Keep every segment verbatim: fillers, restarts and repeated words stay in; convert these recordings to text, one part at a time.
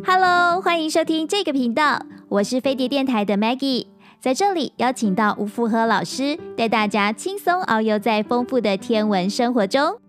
Hello， 欢迎收听这个频道，我是飞碟电台的 Maggie， 在这里邀请到吴福和老师，带大家轻松遨游在丰富的天文生活中。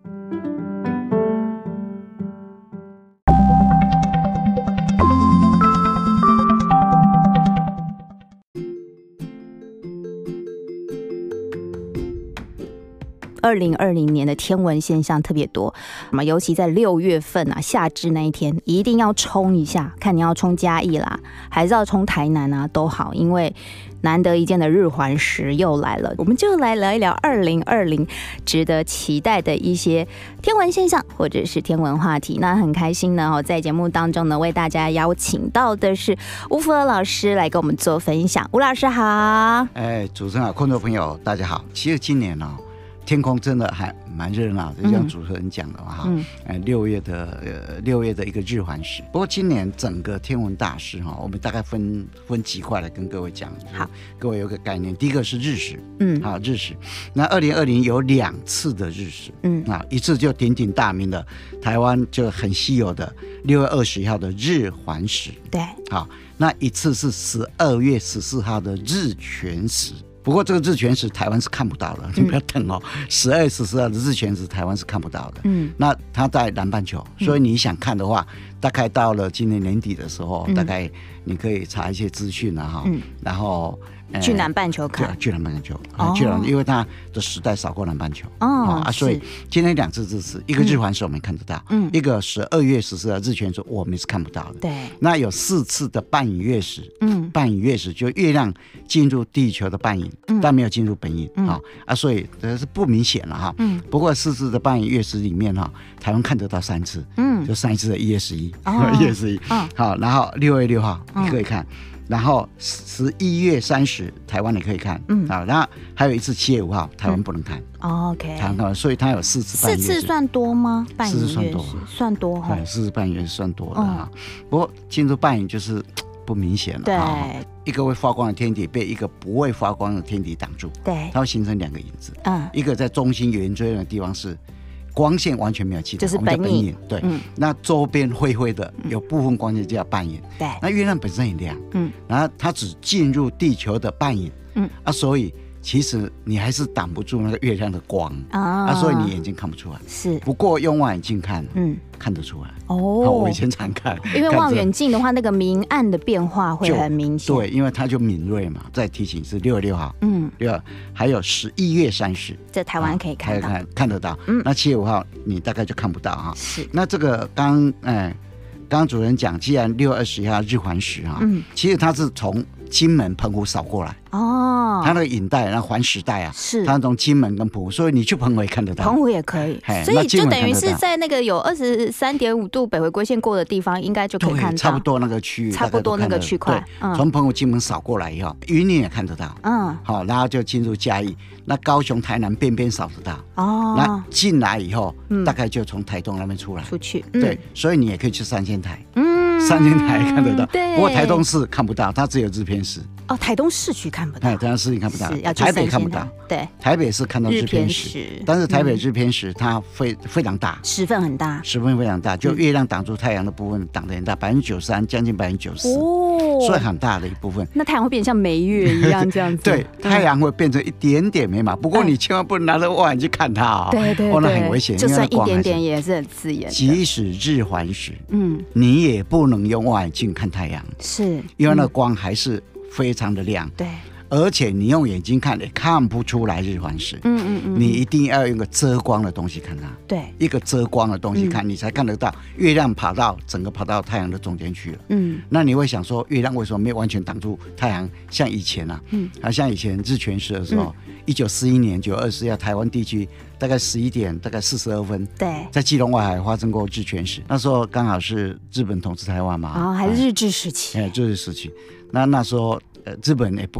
二零二零年的天文现象特别多，尤其在六月份啊，夏至那一天，一定要冲一下，看你要冲嘉义啦，还是要冲台南啊，都好，因为难得一见的日环食又来了。我们就来聊一聊二零二零值得期待的一些天文现象或者是天文话题。那很开心呢，在节目当中呢，为大家邀请到的是吴福和老师来跟我们做分享。吴老师好。 哎，主持人好，观众朋友大家好。其实今年呢、哦，天空真的还蛮热闹的，就像主持人讲的哈，嗯，呃，六月的呃六月的一个日环食。不过今年整个天文大事哈，我们大概分分几块来跟各位讲。好，各位有个概念，第一个是日食，嗯，好日食。那二零二零有两次的日食，嗯啊，一次就鼎鼎大名的台湾就很稀有的六月二十一号的日环食， 对， 好，那一次是十二月十四号的日全食。不过这个日全食台湾是看不到的，你不要等哦。十二月十四号的日全食台湾是看不到的。嗯，那它在南半球，所以你想看的话，嗯、大概到了今年年底的时候，嗯、大概你可以查一些资讯啊哈，嗯、然后。 呃、去南半球看， 去南半球，哦、去南，因为它的时代少过南半球哦啊，所以今天两次日食，一个日环食我们看得到，嗯，一个十二月十四的日全食我们是看不到的， 对。 那有四次的半影月食，嗯，半影月食就月亮进入地球的半影，嗯、但没有进入本影，嗯、啊啊，所以这是不明显了哈，嗯。不过四次的半影月食里面哈，台湾看得到三次，嗯，就上一次的一月十一，一月十一，好，然后六月六号你可以看。然后十一月三十，台湾也可以看，嗯，啊，然后还有一次七月五号，台湾不能看， 嗯、OK， 台湾所以它有四次半月食， 四次算多吗？半四次算多， 算多哈， 对，四次半月是算多的哈。嗯、不过进入半影就是不明显了， 对， 一个会发光的天体被一个不会发光的天体挡住， 对， 它会形成两个影子，嗯，一个在中心圆锥的地方是。光线完全没有气， 就是本影， 对，嗯、那周边灰灰的，有部分光线叫半影，对。那月亮本身很亮，嗯，然后它只进入地球的半影，嗯啊，所以其实你还是挡不住那个月亮的光啊，啊所以你眼睛看不出来。是，不过用望远镜看，嗯，看得出来。哦，我以前常看， 因为望远镜的话，那个明暗的变化会很明显。 对，因为它就敏锐嘛。再提醒是六月六号，嗯，六号还有十一月三十， 在台湾可以看到， 看看得到。嗯，那七月五号你大概就看不到哈。是，那这个刚哎，刚刚主任讲，既然六月二十一号日环食哈，嗯，其实它是从金门澎湖扫过来哦，它那个影带，那环食带啊，是它从金门跟澎湖，所以你去澎湖也看得到， 澎湖也可以，所以就等于是在那个有二十三点五度北回归线过的地方，应该就可以看到， 差不多那个区域， 差不多那个区块， 对，从澎湖、金门扫过来以后，云林也看得到，嗯，好，然后就进入嘉义，那高雄、台南边边扫得到，哦，那进来以后，大概就从台东那边出来， 出去， 对，所以你也可以去三仙台，嗯，三仙台看得到，对，不过台东市看不到，它只有日偏食。 哦，台东市区看不到， 台东市区看不到，台北看不到， 对， 台北是看到日偏食，但是台北日偏食它非非常大， 十分很大， 十分非常大，就月亮挡住太阳的部分挡得很大，百分之九十三，将近百分之九十，哦，所以很大的一部分。 那太阳会变像梅月一样这样子， 对，太阳会变成一点点眉毛，不过你千万不能拿着望远镜看它哦， 对对对， 那很危险， 就算一点点也是很刺眼。 即使日环食，嗯，你也不能用望远镜看太阳， 是因为那光还是。非常的亮， 对， 而且你用眼睛看也看不出来日环食，嗯嗯嗯，你一定要用个遮光的东西看它， 对， 一个遮光的东西看，嗯、你才看得到月亮跑到整个跑到太阳的中间去了，嗯，那你会想说，月亮为什么没有完全挡住太阳？像以前啊，嗯，好像以前日全食的时候，一九四一年九月二十号，台湾地区大概十一点大概四十二分， 对， 在基隆外海发生过日全食，那时候刚好是日本统治台湾嘛， 哦，还是日治时期， 哎，日治时期。那那时候，呃，日本也不敢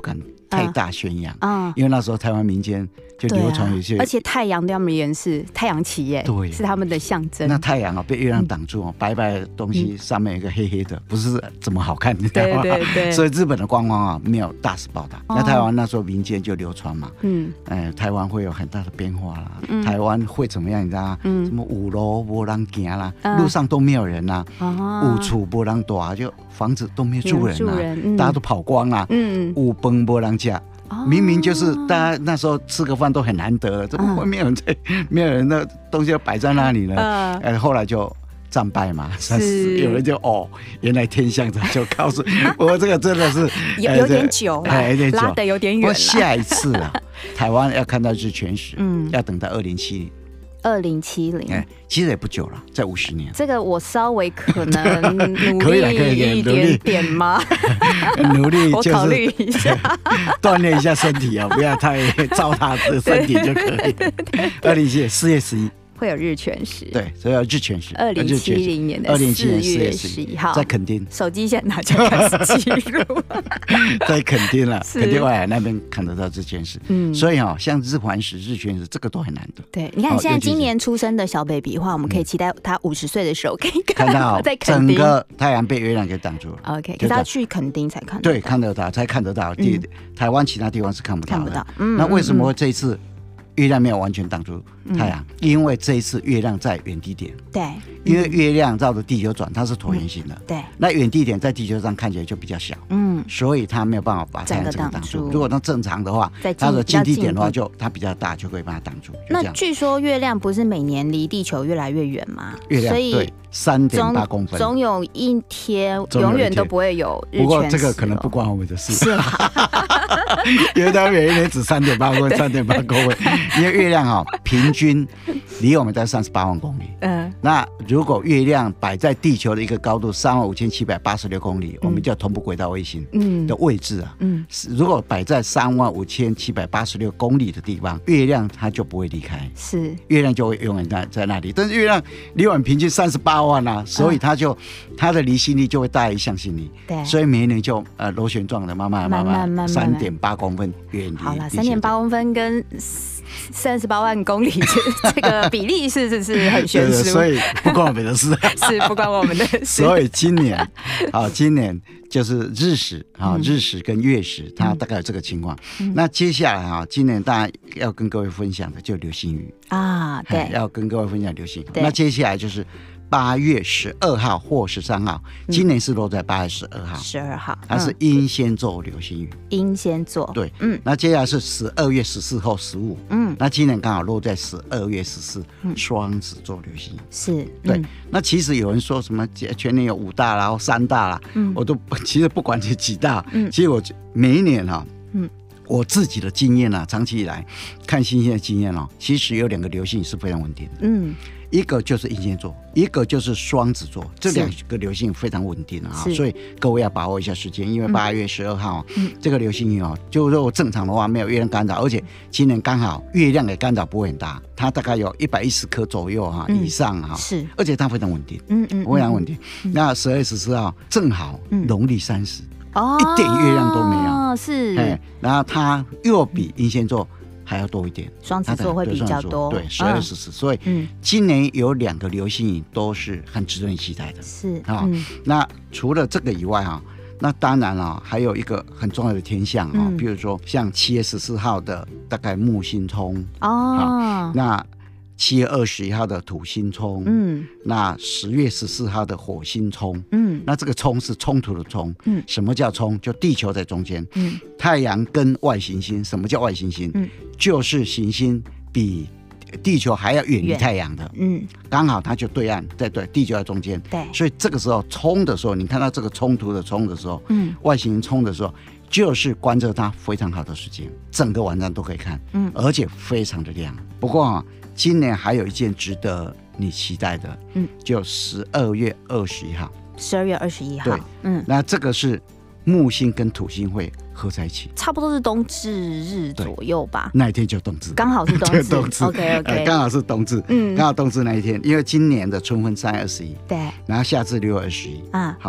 太大宣扬，嗯，因为那时候台湾民间就流传有些、 啊，而且太阳对他们而言是太阳旗耶，对，是他们的象征。 那太阳啊被月亮挡住，嗯、白白的东西上面有一个黑黑的，不是怎么好看，你知道吗？对对对。所以日本的观光啊没有大肆报道。哦、那台湾那时候民间就流传嘛，嗯，哎，台湾会有很大的变化啦，嗯、台湾会怎么样？你知道吗？嗯，什么五楼没人行啦，嗯、路上都没有人啦，哦、五处没人住，就房子都没有住人啦，人嗯、大家都跑光啦，嗯，五饭没人吃。明明就是大家那时候吃个饭都很难得，怎么会没有人在、嗯、没有人的东西摆在那里呢？呃、嗯，后来就战败嘛，是有人就哦，原来天象早就告诉我，这个真的是有有点久了， 哎，有点久， 拉得有点远了。 下一次啊，台湾要看到日全食，嗯，要等到二零七零。 二零七零， 哎，其实也不久了，在五十年。 这个我稍微可能努力一点点吗？ 努力， 我考虑一下， 锻炼一下身体啊，不要太糟蹋的身体就可以。二零七四月十一。 会有日全食， 对，所以要日全食。 二零七零年的四月十一号， 在垦丁， 手机现在拿起来开始记录， 在垦丁了，垦丁外海那边看得到日全食。嗯，所以哈、哦，像日环食、日全食，这个都很难得。 对，你看现在今年出生的小 baby 的话，我们可以期待他五十岁的时候可以看到在垦丁， 整个太阳被月亮给挡住了。 OK， 可是他去垦丁才看得到， 对，看得到才看得到。嗯、台湾其他地方是看不到的。看不到。嗯，那为什么这一次？月亮没有完全挡住太阳、嗯，因为这一次月亮在远地点。 对， 因为月亮绕着地球转，它是椭圆形的。嗯、对，那远地点在地球上看起来就比较小。嗯，所以它没有办法把太阳整个挡住。如果它正常的话，它的近地点的话就，就它比较大，就可以把它挡住。 那据说月亮不是每年离地球越来越远吗？ 月亮对三点八公分， 总有一天永远都不会有日全食。 不过这个可能不关我们的事。是吗？因为它每一年只三点八公分，三点八公分。因为月亮啊、哦，平均离我们在三十八万公里。嗯，那如果月亮摆在地球的一个高度三万五千七百八十六公里，嗯、我们叫同步轨道卫星的位置啊。嗯，如果摆在三万五千七百八十六公里的地方，月亮它就不会离开。是，月亮就会永远在在那里。但是月亮离我们平均三十八万啊，所以它就、嗯、它的离心力就会大于向心力。对，所以每一年就呃螺旋状的慢慢慢慢三点八公分远离。 好了，三点八公分跟三十八万公里，这个比例是是是很悬殊， 所以不关我们的事， 是不关我们的事。 所以今年，啊，今年就是日食啊，日食跟月食，它大概有这个情况。嗯、那接下来啊，今年大家要跟各位分享的就流星雨啊，对，要跟各位分享流星雨。那接下来就是八月十二号或十三号，今年是落在八月十二号，十二号，它是英仙座流星雨。 英仙座， 对，嗯，那接下来是十二月十四号、十五，嗯，那今年刚好落在十二月十四，双子座流星雨。是，对。那其实有人说什么全年有五大啦、三大啦，嗯，我都其实不管这几大，嗯，其实我每一年哈，嗯。我自己的经验啊，长期以来看星星的经验哦，其实有两个流星是非常稳定的。嗯，一个就是英仙座，一个就是双子座，这两个流星非常稳定啊，所以各位要把握一下时间，因为八月十二号、嗯、这个流星雨哦，就如果正常的话没有月亮干扰，而且今年刚好月亮的干扰不会很大，它大概有一百一十颗左右哈、嗯、以上哈，是，而且它非常稳定，嗯嗯，非常稳定。嗯、那十二月十四号正好农历三十。哦、一点月亮都没有，是，然后它又比英仙座还要多一点， 双子座会比较多， 对，十二十四，所以、嗯、今年有两个流星雨都是很值得你期待的，是啊、嗯。那除了这个以外啊，那当然啊，还有一个很重要的天象啊，嗯、比如说像七月十四号的大概木星冲哦，那七月二十一号的土星冲，嗯，那十月十四号的火星冲，嗯，那这个冲是冲突的冲，嗯，什么叫冲？就地球在中间，嗯，太阳跟外行星，什么叫外行星？嗯，就是行星比地球还要远离太阳的，嗯，刚好它就对岸，在对地球在中间，对，所以这个时候冲的时候，你看到这个冲突的冲的时候，嗯，外行星冲的时候，就是观测它非常好的时间，整个晚上都可以看，嗯，而且非常的亮。不过啊。今年还有一件值得你期待的，嗯，就十二月二十一号。 十二月二十一号， 对，嗯，那这个是木星跟土星会合在一起， 差不多是冬至日左右吧。 那一天就冬至， 刚好是冬至。 冬至 ，OK OK， 刚好是冬至，嗯，刚好冬至那一天，因为今年的春分三月二十一，对，然后夏至六月二十一，啊，好，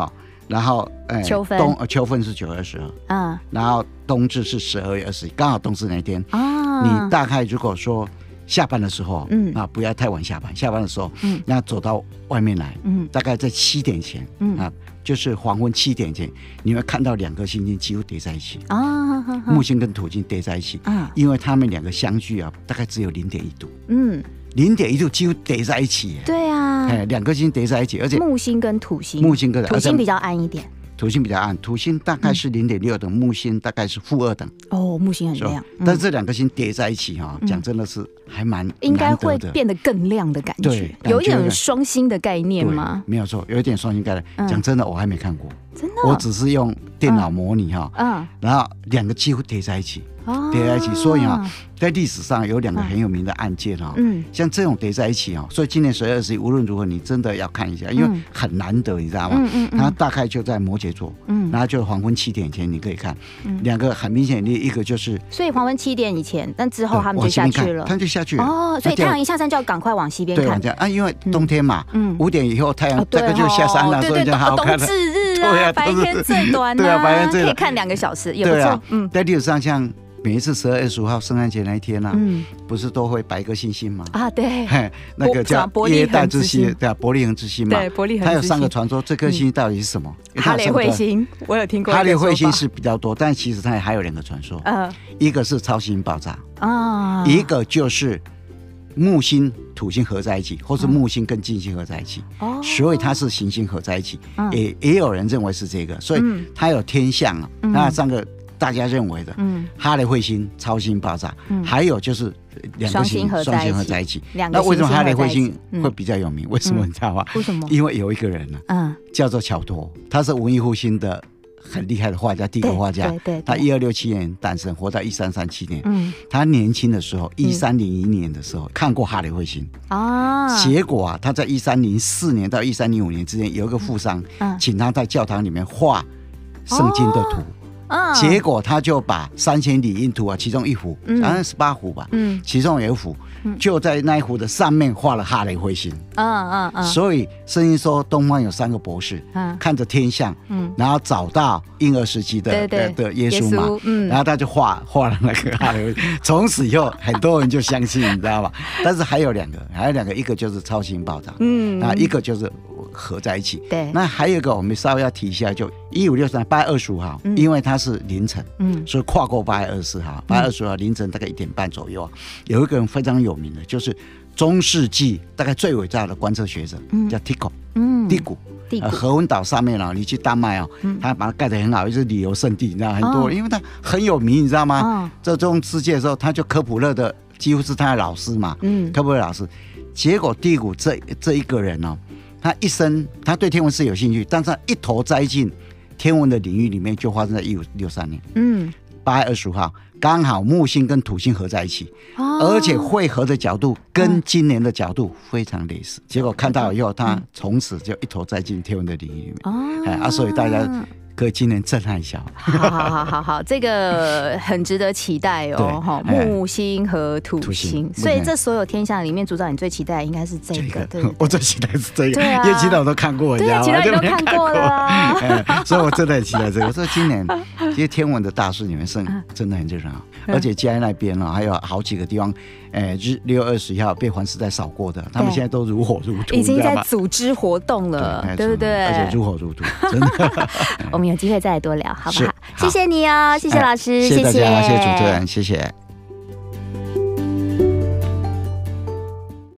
然后哎秋分冬秋分是九月二十二， 嗯， 然后冬至是十二月二十一，刚好冬至那天。 啊， 你大概如果说下班的时候， 嗯啊，不要太晚下班，下班的时候， 嗯那走到外面来， 嗯大概在七点前， 嗯啊，就是黄昏七点前，你会看到两颗星星几乎叠在一起， 啊， 木星跟土星叠在一起， 啊， 因为它们两个相距啊，大概只有零点一度， 嗯， 零点一度几乎叠在一起， 对啊， 哎，两颗星叠在一起，而且木星跟土星， 木星跟土星比较暗一点， 土星比较暗，土星大概是零点六等，木星大概是负二等。 哦，木星很亮， 嗯、但是这两颗星叠在一起哈、哦，讲、嗯、真的是还蛮应该会变得更亮的感觉， 对， 有一点双星的概念吗？ 没有错，有一点双星概念。讲、嗯、真的，我还没看过， 真的、 哦，我只是用电脑模拟哈、哦，嗯，然后两个几乎叠在一起。叠在一起，所以啊，在历史上有两个很有名的案件哈、哦，嗯，像这种叠在一起哦，所以今年十月二十一无论如何你真的要看一下，因为很难得，你知道吗？嗯嗯，它大概就在摩羯座，嗯，然后就黄昏七点前你可以看，嗯，两个很明显的一个就是， 所以黄昏七点以前，但之后他们就下去了， 他们就下去了哦，所以太阳一下山就要赶快往西边看， 对，啊，因为冬天嘛，嗯，五点以后太阳大概就下山了， 所以就好看了。冬至日啊，白天最短，对啊，白天最短可以看两个小时，也不错，嗯， 在历史上像。每一次十二月二十五号圣诞节那一天呢、啊，嗯，不是都会摆一个星星吗？ 啊，对， 那个叫耶诞之星，对啊，伯利恒之星嘛。 对，伯利恒。 它有三个传说，这颗星到底是什么？ 嗯、哈雷彗星，我有听过。 哈雷彗星是比较多，但其实它还有两个传说，呃、一个是超新星爆炸啊，一个就是木星、土星合在一起，或是木星跟金星合在一起，哦，所以它是行星合在一起，嗯、也也有人认为是这个，所以它有天象啊，嗯、那三个。大家认为的，嗯，哈雷彗星、超新爆炸，嗯，还有就是两个星双星合在一起。那为什么哈雷彗星会比较有名？为什么你知道吗？ 为什么？ 因为有一个人呢，嗯，叫做乔托，他是文艺复兴的很厉害的画家，帝国画家。对对。他一二六七年诞生，活到一三三七年。嗯。他年轻的时候，一三零一年的时候看过哈雷彗星啊。结果啊，他在一三零四年到一三零五年之间，有一个富商请他在教堂里面画圣经的图。嗯、结果他就把三千里印图啊，其中一幅，好像十八幅吧，嗯，其中有一幅、嗯、就在那一幅的上面画了哈雷彗星，嗯嗯嗯，所以圣经说东方有三个博士，嗯，看着天象，嗯，然后找到婴儿时期的对对的耶稣嘛，嗯，然后他就画画了那个哈雷彗星，从此以后很多人就相信，你知道吧？但是还有两个，还有两个，一个就是超新爆炸，嗯，啊，一个就是合在一起，对，那还有一个我们稍微要提一下，就一五六三八月二十五号，嗯、因为它是凌晨，嗯，所以跨过八月二十四号，八月二十五号凌晨大概一点半左右啊，有一个人非常有名的，就是中世纪大概最伟大的观测学者，嗯、叫 Tycho， 嗯，蒂古。呃，核温岛上面啊，你去丹麦啊，嗯、他把它盖得很好，就是旅游胜地，你知道很多，哦、因为他很有名，你知道吗？哦、这中世纪的时候，他就科普勒的几乎是他的老师嘛，嗯，科普勒老师。结果蒂古这这一个人呢、哦，他一生他对天文是有兴趣，但是他一头栽进天文的领域里面，就发生在一五六三年，嗯，八月二十五号，刚好木星跟土星合在一起，哦、而且汇合的角度跟今年的角度非常类似。嗯、结果看到以后，他从此就一头栽进天文的领域里面，哦、哎啊，所以大家可以今年震撼一下。 好好好好好，这个很值得期待哦。哈，木星和土星，土星所以这所有天象里面，组长你最期待的应该是这个，这个对对我最期待是这个，对啊、因为其他我都看过， 对，其他你都看过了、啊哎，所以我真的很期待这个。我说今年其实天文的大事里面是真的很热闹，而且嘉义那边呢还有好几个地方，哎，日六月二十一号被环时代扫过的，他们现在都如火如荼， 已经在组织活动了， 对, 对不对？ 而且如火如荼，真的。 我们有机会再来多聊，好不好？谢谢你哦，谢谢老师， 谢谢大家，谢谢主持人，谢谢。